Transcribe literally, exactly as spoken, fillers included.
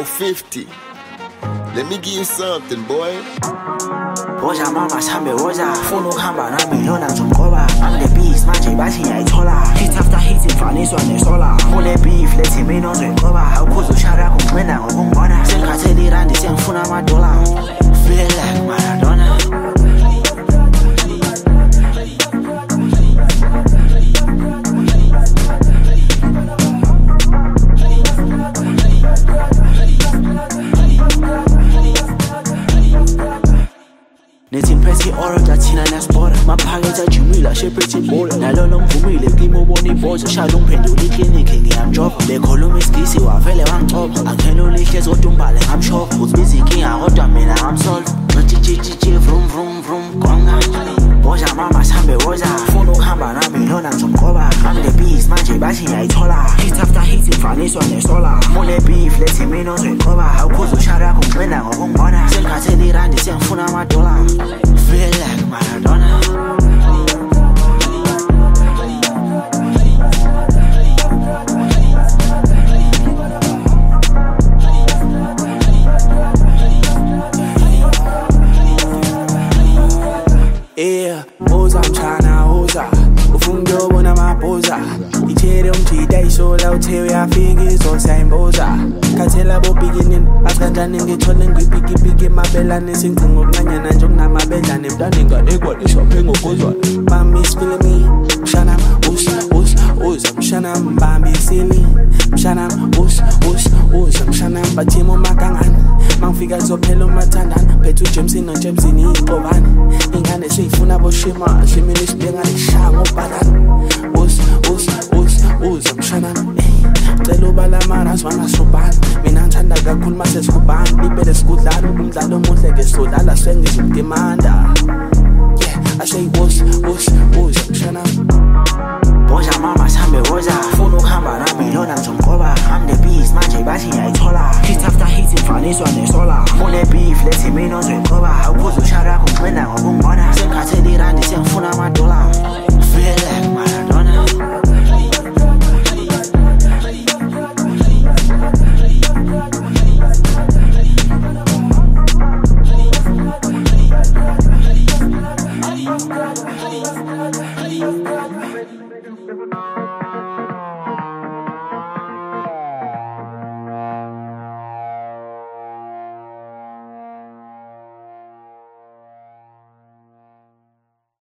fifty. Let me give you something, boy. Woza mama sambe woza Funu kamba na miliona zumkoba I'm the beast, manje basi yaitola Hit after hit imfaniswa nesola Mule beef, leti mino zwenkoba Akuzu shara kumwenda ngokumbona Senkateli randi sengfuna madola Feel like Maradona. Netimpresi oro jatina naspora Maphaketha jumila shepherd bola Nalolo mvumile kimubona iboza Shalo mphendula ikliniki ngiyamjova Bekhuluma isigisi wavele wangcoba Angelo lihle zodumbale ngamshova Uzibiza inkinga kodwa mina ngamsolve Ngichichichichi vrum vrum vrum konga Woza mama sambe woza Funa ukuhamba nami lona ngizomqoba I'm the beast manje bathi ngiyayithola Hit after hit imfaniswa nesola Mule beef lethi mina ozwenqoba Awukhuza ushara yakho ngicwenda ngokungibona Sengikhathele irandi sengifuna amadola Feel like Maradona. Yeah, Oza mchana Oza Ufungo bona mapoza Ichere umjida isola uthewe yafika izosa imboza Khathela bo beginning Askanjani ngithole ngibiki biki mabelane singcingo okuncanyana nje okunamabedlane mntane ngane kwalishophe ngokuzwana Mami is feeling me Mshana us us us Mshana mbambi sili Mshana us us us Mshana bathimo makangani Mangifika zophela umathandana Phethu James no James ni ixobani Ingane seyifuna boshima Shimini sibenga lishaya ngobhalana Us us us us Mshana Cela ubalamana swana sobani Mina ngithanda kakhulu mase sikubani Libele sikudlala umdlalo omuhle ke sodlala sengizimdemanda Yeah, I say us us us Mshana Woza mama sambe woza Funa ukuhamba nami lona ngizomqoba I'm the beast manje bathi ngiyayithola Hit after hit imfaniswa nesola Mule beef lethi mina